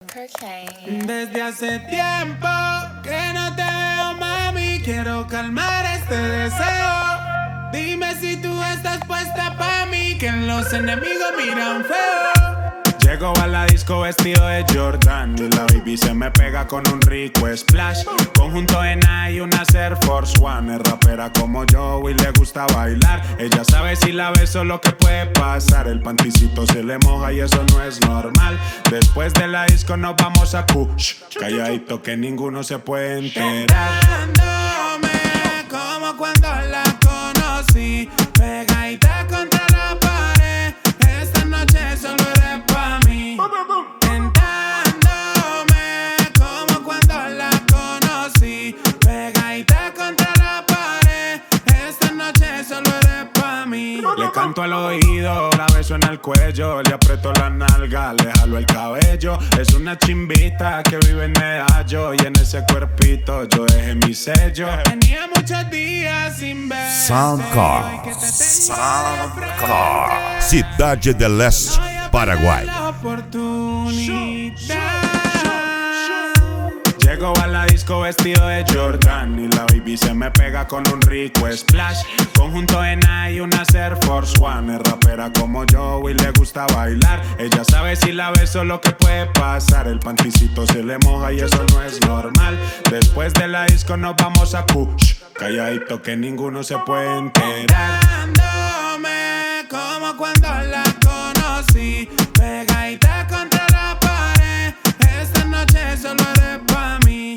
Desde hace tiempo que no te veo, mami. Quiero calmar este deseo. Dime si tú estás puesta pa' mí, que los enemigos miran feo. Llego a la disco vestido de Jordan y la baby se me pega con un rico splash. Conjunto en y una Air Force One. Es rapera como yo y le gusta bailar. Ella sabe si la beso lo que puede pasar. El panticito se le moja y eso no es normal. Después de la disco nos vamos a Kush. Calladito que ninguno se puede enterar. Como cuando la conocí, pegadita contra la pared. Esta noche solo eres pa' mí. Tentándome como cuando la conocí, pegadita contra la pared. Esta noche solo eres pa' mí. Le canto al oído, la beso en el cuello, le aprieto la nalga, le jalo el cabello. Es una chimbita que vive en Medallo y en ese cuerpito yo dejé mi sello. Tenía muchos días sin ver. Soundcar, Cidade del Leste, Paraguay. Llego a la disco vestido de Jordan y la baby se me pega con un rico splash. Conjunto en y una Air Force One. Es rapera como yo y le gusta bailar. Ella sabe si la beso lo que puede pasar. El panticito se le moja y eso no es normal. Después de la disco nos vamos a Kush. Calladito que ninguno se puede enterar. Dándome como cuando la conocí, pegadita contra la pared. Esta noche solo eres pa' mí.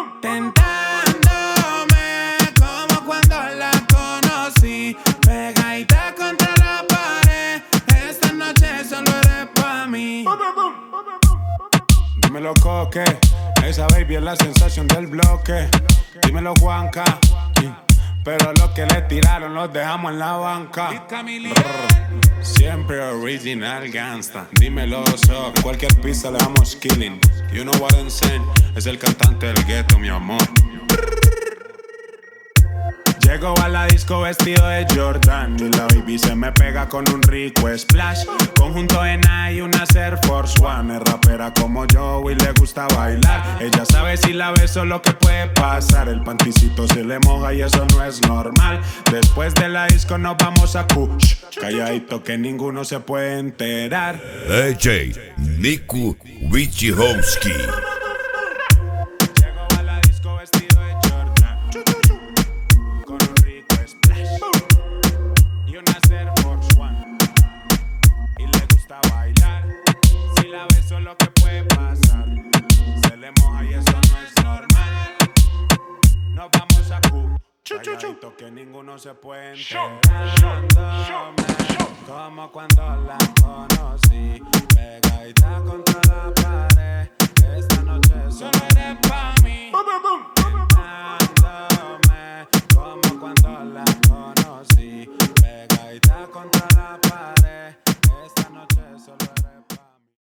Tentándome como cuando la conocí, pegadita contra la pared. Esta noche solo eres pa' mí. Dímelo, Coque, esa baby es la sensación del bloque. Dímelo, Juanca, pero los que le tiraron los dejamos en la banca. Siempre original gangsta. Dímelo, so, cualquier pista le damos killing. You know what I'm saying, es el cantante del gueto, mi amor. Llego a la disco vestido de Jordan y la baby se me pega con un rico splash. Conjunto en y una Air Force One. Es rapera como yo y le gusta bailar. Ella sabe si la beso lo que puede pasar. El panticito se le moja y eso no es normal. Después de la disco nos vamos a Kush. Calladito que ninguno se puede enterar. DJ Nico Wichowski. Que ninguno se puede enterar. Como cuando la conocí, pegadita con